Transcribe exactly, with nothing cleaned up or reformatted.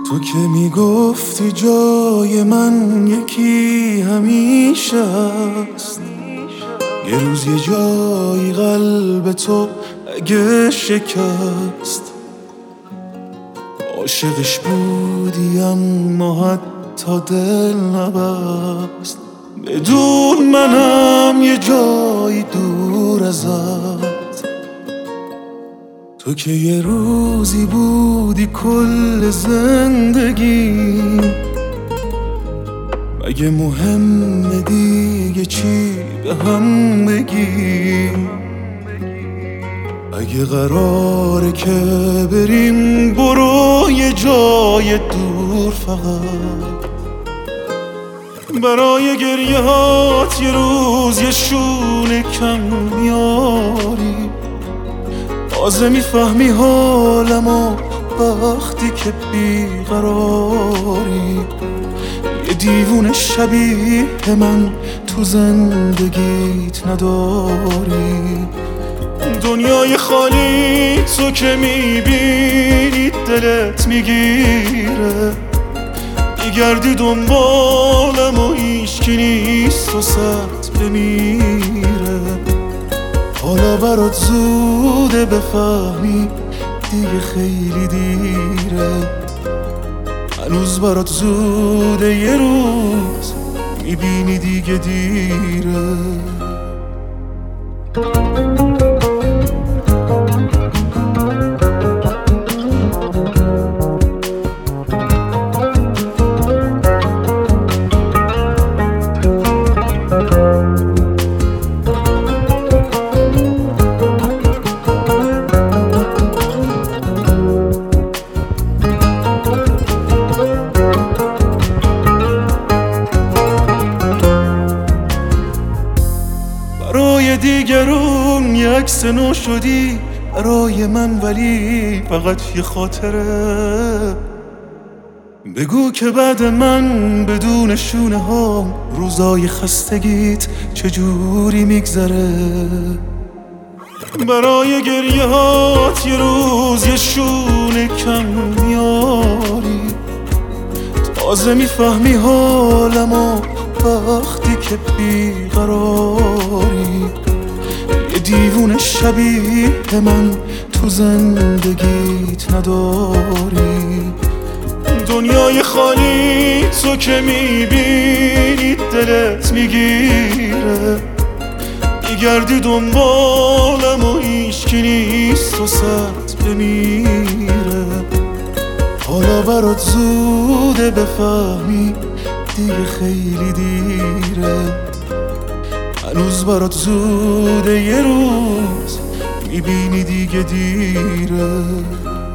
تو که میگفتی جای من یکی همیشه است، یه روز یه جایی قلب تو اگه شکست، عاشقش بودی اما حتی دل نبست. بدون منم یه جایی دور ازت، تو که یه روزی بودی کل زندگی. مگه مهمه دیگه چی به هم بگیم؟ اگه قراره که بریم برو یه جای دور، فقط برای گریه هات یه روز یه شونه کم میاری. تازه میفهمی حالمو وقتی که بیقراری. یه دیوونه شبیه من تو زندگیت نداری. دنیای خالی تو که میبینی دلت میگیره. میگردی دنبالم و هیچکی نیست و صد بمیره. حالا برات زوده بفهمی دیگه خیلی دیره. هنوز برات زوده یه روز میبینی دیگه دیره. برای دیگرون یه عکس نو شدی، برای من ولی فقط یه خاطره. بگو که بعد من بدون شونه ها روزای خستگیت چجوری میگذره. برای گریه هات یه روز یه شونه کم میاری. تازه میفهمی حالمو وقتی که بیقراری. یه دیوونه شبیه من تو زندگیت نداری. دنیای خالی تو که میبینی دلت میگیره. میگردی دنبالم و هیچکی نیست و صد بمیره. حالا برات زوده بفهمی دیگه خیلی دیره. هنوز برات زوده یه روز میبینی دیگه دیره.